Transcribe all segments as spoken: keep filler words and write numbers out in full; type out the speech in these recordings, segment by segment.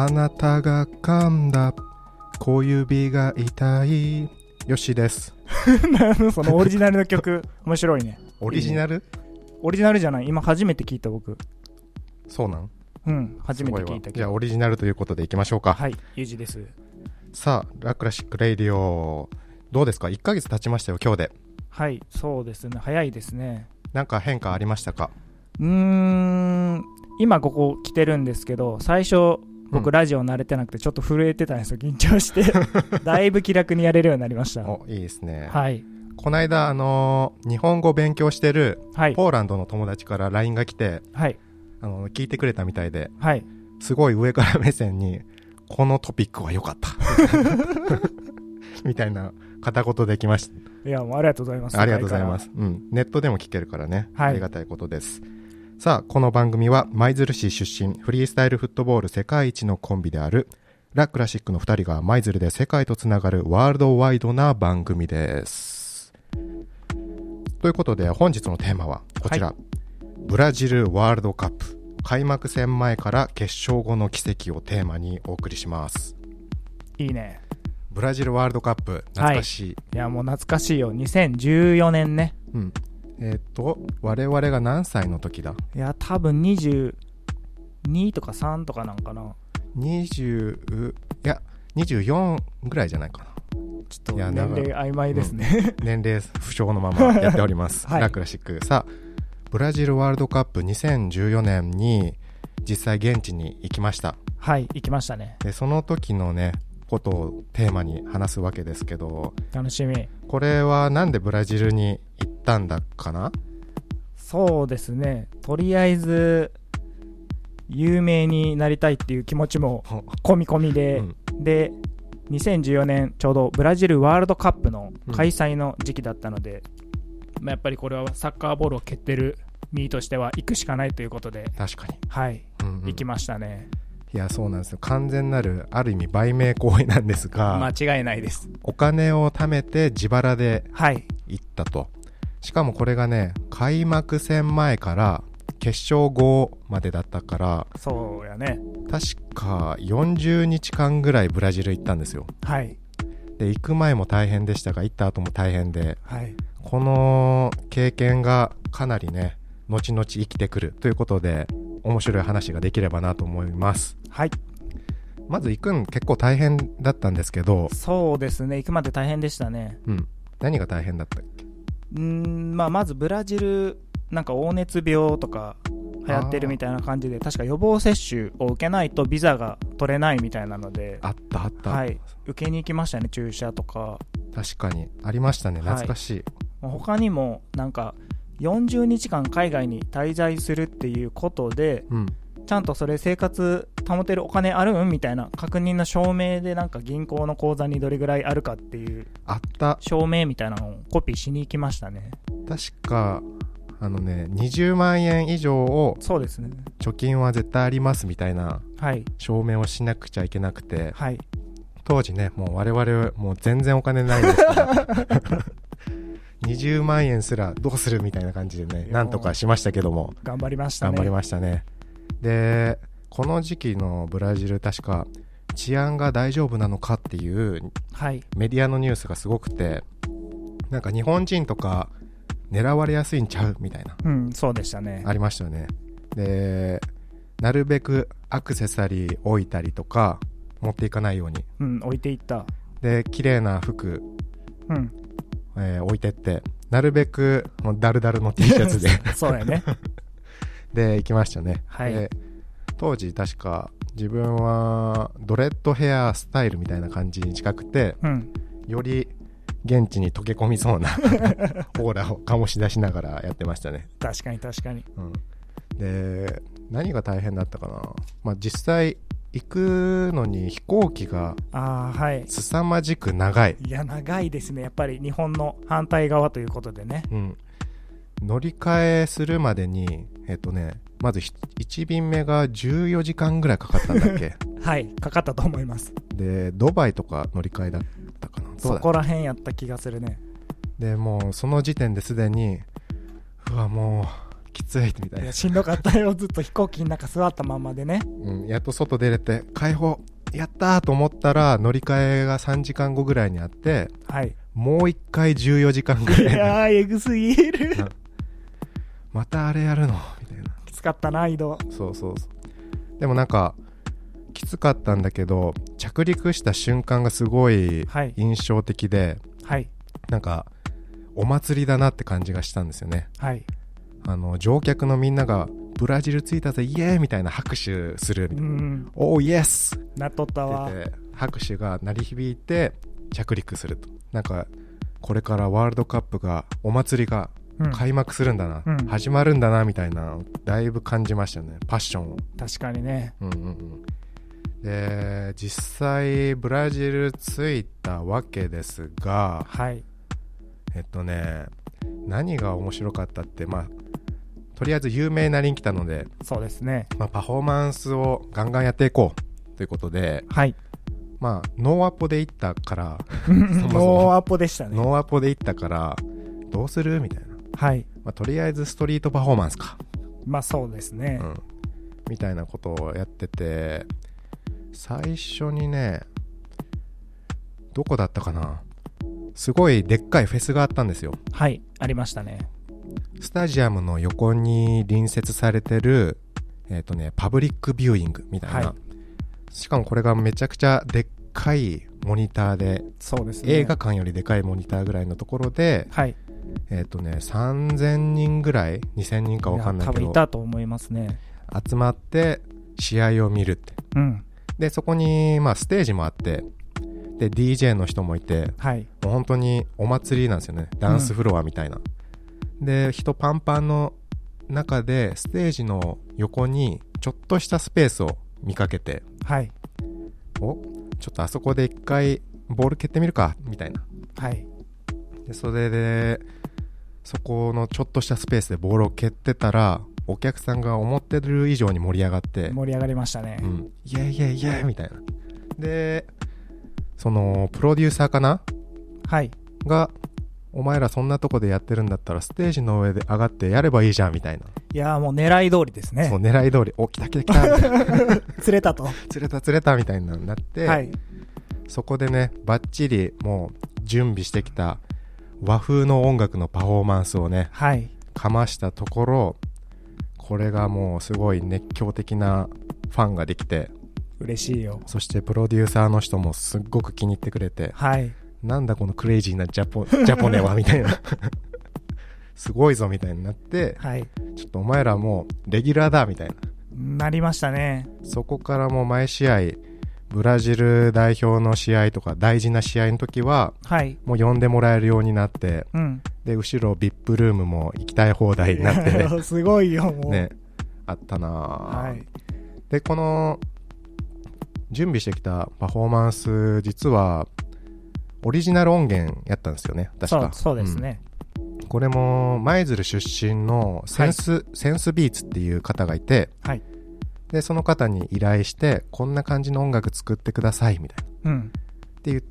あなたが噛んだ小指が痛いよしですそのオリジナルの曲面白いね。 オリジナル？ オリジナルじゃない、今初めて聞いた僕。 そうなん？ うん初めて聞いた。 じゃあオリジナルということでいきましょうか。 はい、ゆうじです。 さあラクラシックレイディオどうですか？いっかげつ経ちましたよ今日で。 はい、そうですね、早いですね。 なんか変化ありましたか？ うーん今ここ来てるんですけど、最初僕、うん、ラジオ慣れてなくてちょっと震えてたんですよ、緊張してだいぶ気楽にやれるようになりました。 お、いいですね。 はい、 この間、あのー、日本語勉強してるポーランドの友達から ライン が来て、はい、あの聞いてくれたみたいで、はい、すごい上から目線にこのトピックは良かったみたいな片言できました。 いやもうありがとうございます。 ありがとうございます、うん、ネットでも聞けるからね、はい、ありがたいことです。さあこの番組は舞鶴市出身フリースタイルフットボール世界一のコンビであるラ・クラシックのふたりが舞鶴で世界とつながるワールドワイドな番組です。ということで本日のテーマはこちら、はい、ブラジルワールドカップ開幕戦前から決勝後の奇跡をテーマにお送りします。 いいね。 ブラジルワールドカップ懐かしい、 はい、いやもう懐かしいよ。にせんじゅうよねんね。 うんえっと我々が何歳の時だ？ いや多分にじゅうにとかさんとかなんかな。 にじゅういやにじゅうよんぐらいじゃないかな。 ちょっと年齢曖昧ですね、 うん、年齢不詳のままやっております、はい、ラクラシック。さあブラジルワールドカップにせんじゅうよねんに実際現地に行きました。 はい行きましたね。 でその時のねことをテーマに話すわけですけど、 楽しみ。 これはなんでブラジルに行ったんだかな？ そうですね、とりあえず有名になりたいっていう気持ちも込み込みで、うん、でにせんじゅうよねんちょうどブラジルワールドカップの開催の時期だったので、うんまあ、やっぱりこれはサッカーボールを蹴ってる身としては行くしかないということで、 確かに、 はい、うんうん、行きましたね。 いやそうなんですよ。完全なるある意味売名行為なんですが、 間違いないです。 お金を貯めて自腹で行ったと、はい、しかもこれがね開幕戦前から決勝後までだったから、 そうやね、 確かよんじゅうにちかんぐらいブラジル行ったんですよ。 はいで行く前も大変でしたが行った後も大変で、 はい、 この経験がかなりね後々生きてくるということで面白い話ができればなと思います。 はい。 まず行くん結構大変だったんですけど。 そうですね、行くまで大変でしたね。 うん。何が大変だったっけ？ うーん、まあまずブラジルなんか黄熱病とか流行ってるみたいな感じで、確か予防接種を受けないとビザが取れないみたいなので、 あったあった。 はい。受けに行きましたね、注射とか。 確かにありましたね、懐かしい。 はい、他にもなんかよんじゅうにちかん海外に滞在するっていうことで、うん、ちゃんとそれ生活保てるお金あるんみたいな確認の証明で、なんか銀行の口座にどれぐらいあるかっていうあった証明みたいなのをコピーしに行きましたね。 確かあのねにじゅうまんえん以上を、 そうですね、 貯金は絶対ありますみたいな証明をしなくちゃいけなくて、はい、当時ねもう我々もう全然お金ないですからにじゅうまんえんすらどうするみたいな感じでねなんとかしましたけども、 頑張りましたね。 頑張りましたね。でこの時期のブラジル確か治安が大丈夫なのかっていうメディアのニュースがすごくて、なんか日本人とか狙われやすいんちゃうみたいな、 うん、そうでしたね、 ありましたよね。でなるべくアクセサリー置いたりとか持っていかないように、 うん、置いていった。で綺麗な服、 うんえー、置いてって、なるべくもうダルダルの T シャツでそうやねで行きましたね、 はい、 で当時確か自分はドレッドヘアスタイルみたいな感じに近くて、うん、より現地に溶け込みそうなオーラを醸し出しながらやってましたね。 確かに確かに、 うん、で何が大変だったかな、まあ、実際行くのに飛行機が凄まじく長い。 いや長いですね、やっぱり日本の反対側ということでね、 うん、乗り換えするまでにえっとねまずいち便目がじゅうよじかんぐらいかかったんだっけはいかかったと思います。 でドバイとか乗り換えだったかな、 そこら辺やった気がするね。 でもうその時点ですでにうわもうきついみたいな。 いやしんどかったよ、ずっと飛行機の中座ったままでね、 うん、やっと外出れて解放やったーと思ったら乗り換えがさんじかんごぐらいにあって、 はい、 もういっかいじゅうよじかんぐらい、 いやーえぐすぎるまたあれやるのみたいな。 きつかったな移動。 そうそうそう。でもなんかきつかったんだけど着陸した瞬間がすごい印象的で、 はい、 なんかお祭りだなって感じがしたんですよね。 はい、 あの乗客のみんながブラジル着いたぜイエーイみたいな拍手するみたいな、うん、おーイエスなっとったわって拍手が鳴り響いて着陸すると、なんかこれからワールドカップがお祭りが開幕するんだな、うん、始まるんだなみたいなだいぶ感じましたね、パッションを。 確かにね、 うんうんうん、で実際ブラジル着いたわけですが、 はい、 えっとね何が面白かったって、まあとりあえず有名なりに来たので、 そうですね、 まあ、パフォーマンスをガンガンやっていこうということで、 はい、 まあノーアポで行ったからノーアポでしたね。 ノーアポで行ったからどうするみたいな、 はい、 まあ、とりあえずストリートパフォーマンスか、 まあそうですね、 うん、みたいなことをやってて、最初にねどこだったかな、すごいでっかいフェスがあったんですよ。 はい、ありましたね。 スタジアムの横に隣接されてる、えーとね、パブリックビューイングみたいな、はい、しかもこれがめちゃくちゃでっかいモニターで、 そうですね、 映画館よりでかいモニターぐらいのところで、 はい、 えーとね、さんぜんにんぐらいにせんにんか分かんないけど、 多分いたと思いますね、 集まって試合を見るって、 うん、でそこに、まあ、ステージもあって、で ディージェー の人もいて、 はい、 もう本当にお祭りなんですよね、ダンスフロアみたいな、うん、で人パンパンの中でステージの横にちょっとしたスペースを見かけて、 はい、 おちょっとあそこで一回ボール蹴ってみるかみたいな、 はい、 でそれでそこのちょっとしたスペースでボールを蹴ってたらお客さんが思ってる以上に盛り上がって盛り上がりましたね、 うん、イエイイエイイエイみたいな。でそのプロデューサーかな、 はい、がお前らそんなとこでやってるんだったらステージの上で上がってやればいいじゃんみたいな。 いやもう狙い通りですね。 そう狙い通り、お来た来た来た釣れたと釣れた釣れたみたいなになって、はい、そこでねバッチリもう準備してきた和風の音楽のパフォーマンスをね、はい、かましたところ、これがもうすごい熱狂的なファンができて嬉しいよ。 そしてプロデューサーの人もすっごく気に入ってくれて、はい、なんだこのクレイジーなジャポ、ジャポネはみたいなすごいぞみたいになって、はい、ちょっとお前らもうレギュラーだみたいななりましたね。 そこからもう毎試合ブラジル代表の試合とか大事な試合の時は、はい、もう呼んでもらえるようになって、うん、で後ろ ブイアイピー ルームも行きたい放題になってねすごいよもう、 ね、あったな、はい、でこの準備してきたパフォーマンス実はオリジナル音源やったんですよね確か。 そう、そうですね、 うん、これも舞鶴出身のセンス、はい、センスビーツっていう方がいて、はい、でその方に依頼してこんな感じの音楽作ってくださいみたいな、うん、って言って、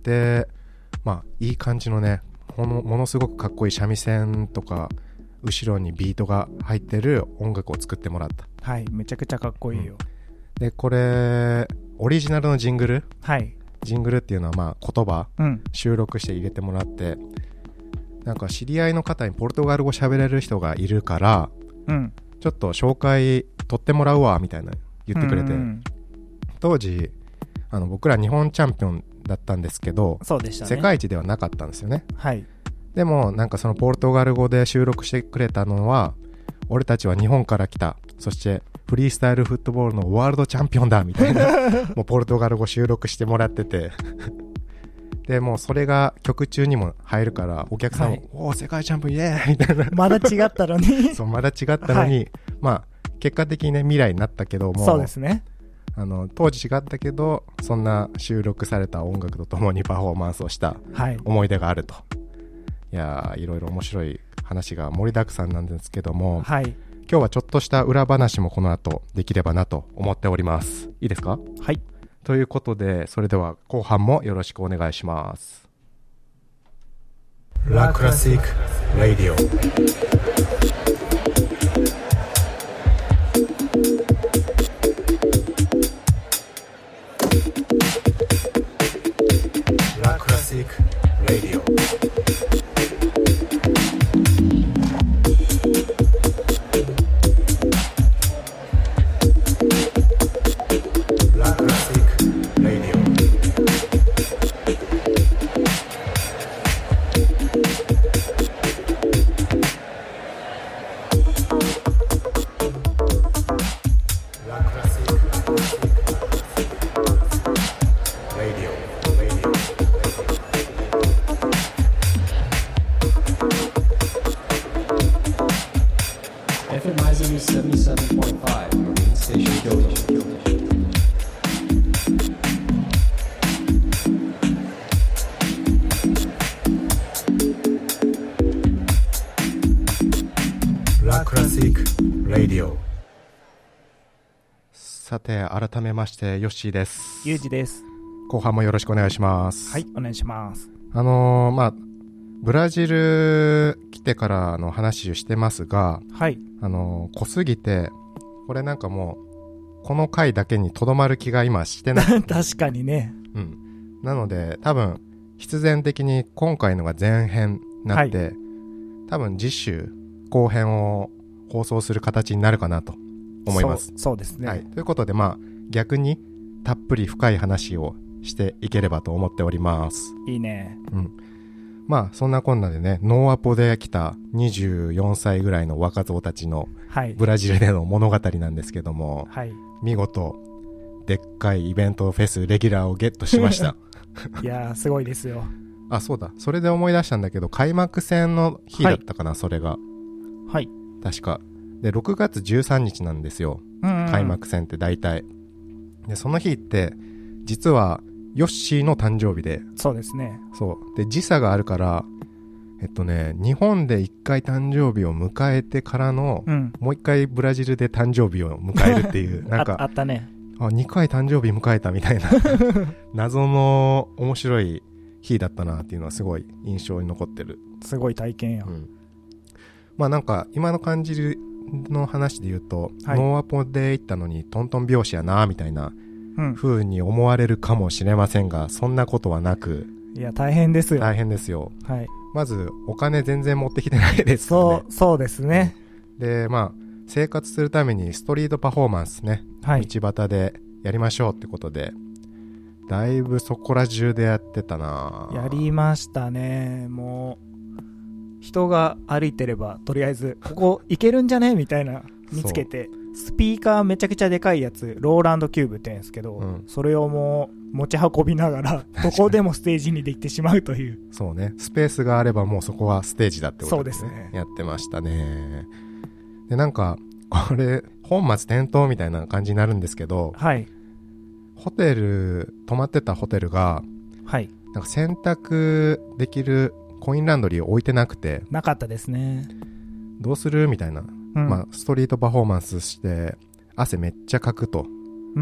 まあいい感じのねもの、ものすごくかっこいい三味線とか後ろにビートが入ってる音楽を作ってもらった。 はい、めちゃくちゃかっこいいよ、 うん、でこれオリジナルのジングル、はい、ジングルっていうのはまあ言葉、うん、収録して入れてもらって、なんか知り合いの方にポルトガル語喋れる人がいるから、うん、ちょっと紹介取ってもらうわみたいな言ってくれて、うんうん、当時あの僕ら日本チャンピオンだったんですけど、 そうでしたね、 世界一ではなかったんですよね、 はい、 でもなんかそのポルトガル語で収録してくれたのは俺たちは日本から来た、そしてフリースタイルフットボールのワールドチャンピオンだみたいなもうポルトガル語収録してもらっててでもうそれが曲中にも入るからお客さんも、はい、おー世界チャンピオンイエーイみたいなまだ違ったのにそうまだ違ったのに、はい、まあ結果的にね未来になったけども、 そうですね、 あの当時違ったけどそんな収録された音楽とともにパフォーマンスをした思い出があると、はい、いやいろいろ面白い話が盛りだくさんなんですけども、はい、今日はちょっとした裏話もこの後できればなと思っております。いいですか？ はい、 ということでそれでは後半もよろしくお願いします。ラクラシックラディオエフエム 舞鶴 セブンティーセブンポイントファイブ Marine Station 京都。 ラクラシック・ラディオ。さて改めましてヨッシーです。 ユージです。 後半もよろしくお願いします。 はい、お願いします。 あのー、まあブラジル来てからの話をしてますが、 はい、 あのー、濃すぎてこれなんかもうこの回だけにとどまる気が今してない確かにね、 うん、なので多分必然的に今回のが前編になって、はい、多分次週後編を放送する形になるかなと思います。 そう、そうですね、 はい、ということでまあ逆にたっぷり深い話をしていければと思っております。 いいね。 うん。まあそんなこんなでね、ノーアポで来たにじゅうよんさいぐらいの若造たちのブラジルでの物語なんですけども、 はい、 見事でっかいイベントフェスレギュラーをゲットしましたいやーすごいですよ。 あ、そうだ、それで思い出したんだけど開幕戦の日だったかな、はい、それがはい確かでろくがつじゅうさんにちなんですよ、うんうん、開幕戦って大体で、その日って実はヨッシーの誕生日で、 そうですね。 そうで時差があるからえっとね日本でいっかい誕生日を迎えてからの、うん、もういっかいブラジルで誕生日を迎えるっていうなんかあ, あったね。 あにかい誕生日迎えたみたいな謎の面白い日だったなっていうのはすごい印象に残ってる。 すごい体験や、うん、 まあなんか今の感じの話で言うと、はい、ノーアポで行ったのにトントン拍子やなみたいな風に思われるかもしれませんが、そんなことはなく、 いや大変ですよ。 大変ですよ、 はい、まずお金全然持ってきてないですからね。 そうそうですね。 でまあ生活するためにストリートパフォーマンスね、はい、道端でやりましょうってことでだいぶそこら中でやってたな。 やりましたね。もう人が歩いてればとりあえずここ行けるんじゃねみたいな見つけて、スピーカーめちゃくちゃでかいやつローランドキューブって言うんですけど、うん、それをもう持ち運びながらどこでもステージにできてしまうというそうね、スペースがあればもうそこはステージだってことで、ね、 そうですね。 やってましたね。でなんかこれ本末転倒みたいな感じになるんですけど、 はい、 ホテル泊まってたホテルが、 はい、 なんか洗濯できるコインランドリーを置いてなくて、 なかったですね。 どうするみたいな、うん、まあストリートパフォーマンスして汗めっちゃかくと、 うん、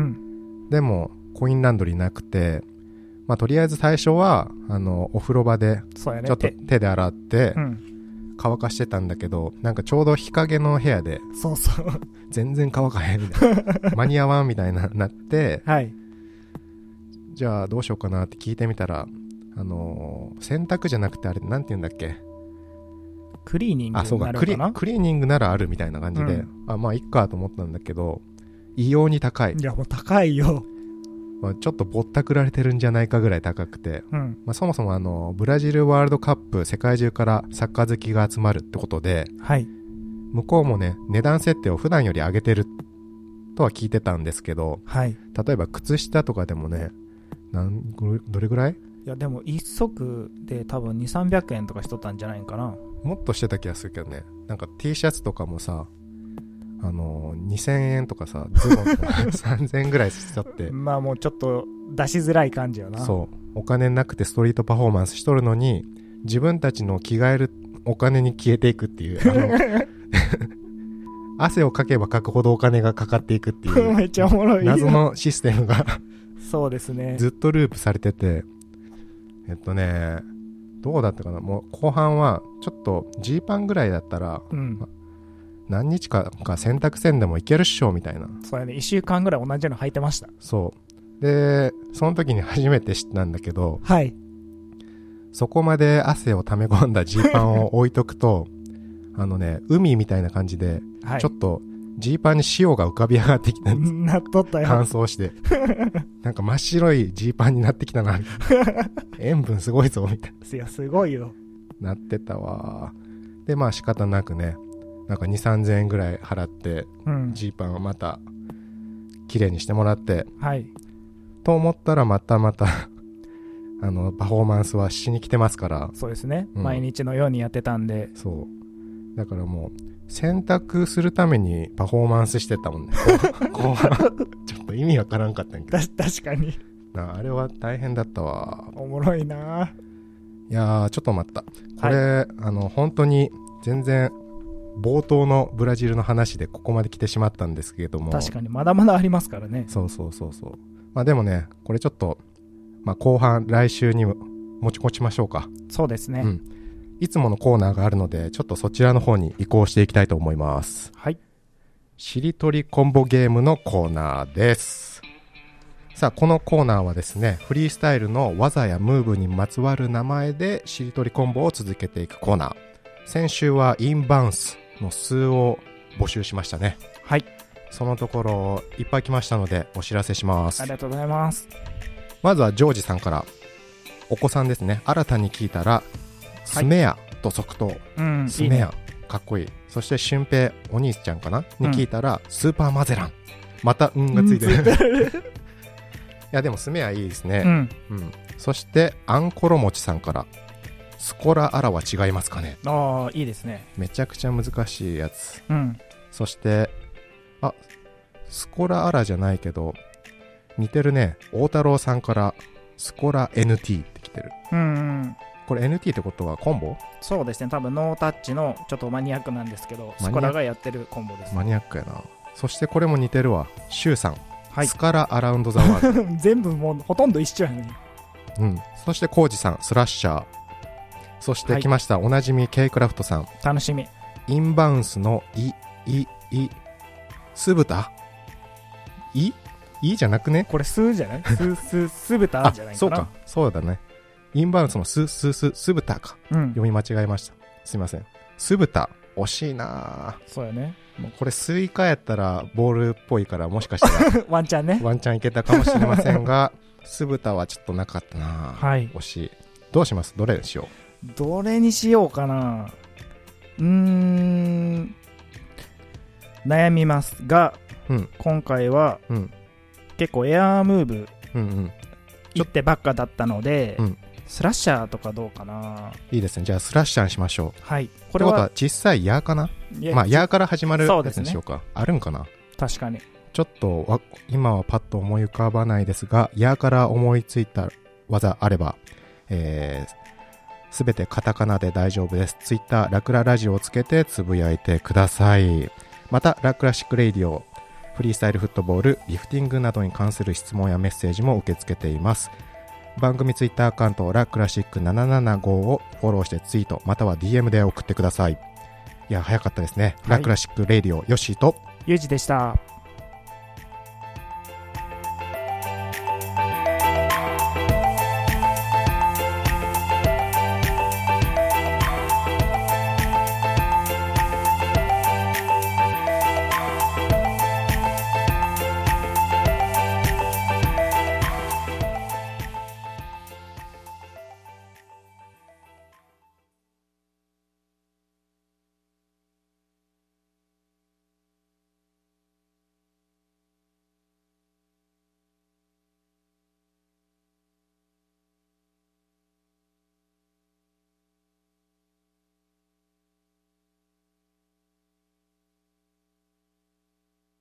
でもコインランドリーなくて、まあとりあえず最初はあのお風呂場でちょっと手で洗って乾かしてたんだけど、なんかちょうど日陰の部屋で、 そうそう全然乾かへんみたいな間に合わんみたいななって、 はい、 じゃあどうしようかなって聞いてみたら、あのー、洗濯じゃなくてあれなんて言うんだっけ、 クリーニングになるかな。あ、そうか、 クリ、クリーニングならあるみたいな感じで、うん、あまあいっかと思ったんだけど、異様に高い。 いやもう高いよ、 まあ、ちょっとぼったくられてるんじゃないかぐらい高くて、 うんまあ、そもそもあのブラジルワールドカップ世界中からサッカー好きが集まるってことで、 はい、 向こうもね値段設定を普段より上げてるとは聞いてたんですけど、 はい、 例えば靴下とかでもねなんどれぐらい、 いやでも一足で多分にせんさんびゃくえんとかしとったんじゃないかな。 もっとしてた気がするけどね。なんか T シャツとかもさ、あのー、にせんえんとかさ、ズボンとかさんぜんえんぐらいしちゃってまあもうちょっと出しづらい感じよな。 そうお金なくてストリートパフォーマンスしとるのに自分たちの着替えるお金に消えていくっていうあの汗をかけばかくほどお金がかかっていくっていうめっちゃおもろい謎のシステムがそうですね、 ずっとループされてて、えっとねどうだったかな、もう後半はちょっとジーパンぐらいだったら、 うんま、 何日かか洗濯せんでもいけるっしょみたいな。 そうやね、いっしゅうかんぐらい同じの履いてました。 そうでその時に初めて知ったんだけど、 はい、 そこまで汗を溜め込んだジーパンを置いとくとあのね海みたいな感じで、はい、ちょっとジーパンに塩が浮かび上がってきたんです。 なっとったよ。 乾燥してなんか真っ白いジーパンになってきたな塩分すごいぞみたいな。いやすごいよ。 なってたわ。でまあ仕方なくね、なんかにせんさんぜんえんぐらい払って、うん、ジーパンをまた綺麗にしてもらって、 はい、 と思ったらまたまたあのパフォーマンスはしに来てますから。 そうですね、うん、毎日のようにやってたんで。 そうだからもう選択するためにパフォーマンスしてたもんね後半ちょっと意味わからんかったんやけど。 確かにな、あれは大変だったわ。 おもろいな。 いやーちょっと待った、これ、はい、あの本当に全然冒頭のブラジルの話でここまで来てしまったんですけれども、 確かにまだまだありますからね。 そうそうそうそう、まあでもねこれちょっと、まあ、後半来週に持ち越しましょうか。 そうですね、 うん、いつものコーナーがあるのでちょっとそちらの方に移行していきたいと思います。 はい、 しりとりコンボゲームのコーナーです。さあこのコーナーはですね、フリースタイルの技やムーブにまつわる名前でしりとりコンボを続けていくコーナー。先週はインバウンスの数を募集しましたね。 はい、 そのところいっぱい来ましたのでお知らせします。 ありがとうございます。 まずはジョージさんから、お子さんですね、新たに聞いたらスメアと即答、 うん、 スメアいい、ね、かっこいい。そして俊平お兄ちゃんかなに聞いたら、うん、スーパーマゼラン、また運がついてる、うん、いやでもスメアいいですね、 うんうん、そしてアンコロモチさんから、スコラアラは違いますかね。 ああいいですね、 めちゃくちゃ難しいやつ、 うん、 そしてあスコラアラじゃないけど似てるね、大太郎さんからスコラ エヌティー って来てる、 うんうん、 これ エヌティー ってことはコンボ？ そうですね、多分ノータッチのちょっとマニアックなんですけど、スコラがやってるコンボです。 マニアックやな。そしてこれも似てるわ、シュウさん、 はい、 スカラアラウンドザワールド全部もうほとんど一緒やね。 うん、そしてコウジさんスラッシャー、そして来ました、はい、おなじみ K クラフトさん、 楽しみ。 インバウンスのイイイ酢豚いいじゃなくね、 これ酢じゃない酢酢酢豚じゃないかな。 そうか、そうだね、インバウンスの酢酢酢酢豚か、うん、読み間違えました、すいません。酢豚惜しいな。 そうやね、 もうこれスイカやったらボールっぽいからもしかしたらワンチャンねワンチャンいけたかもしれませんが酢豚はちょっとなかったな、 はい、 惜しい。どうします？どれにしよう？どれにしようかな。うーん悩みますが、うん、今回は、うん、結構エアームーブ、うんうん、一手ばっかだったので、うん、スラッシャーとかどうかな。 いいですね、じゃあスラッシャーにしましょう。 はい、 これはことは小さいヤーかな。まあヤーから始まるやつにしようか。あるんかな。 確かにちょっと今はパッと思い浮かばないですが、ヤーから思いついた技あれば、えー、すべてカタカナで大丈夫です。ツイッターラクララジオをつけてつぶやいてください。またラクラシックレイディオ、フリースタイルフットボール、リフティングなどに関する質問やメッセージも受け付けています。番組ツイッターアカウントラクラシックななななごをフォローしてツイートまたは ディーエム で送ってください。いや早かったですね、はい、ラクラシックレイディオ、ヨッシーとユージでした。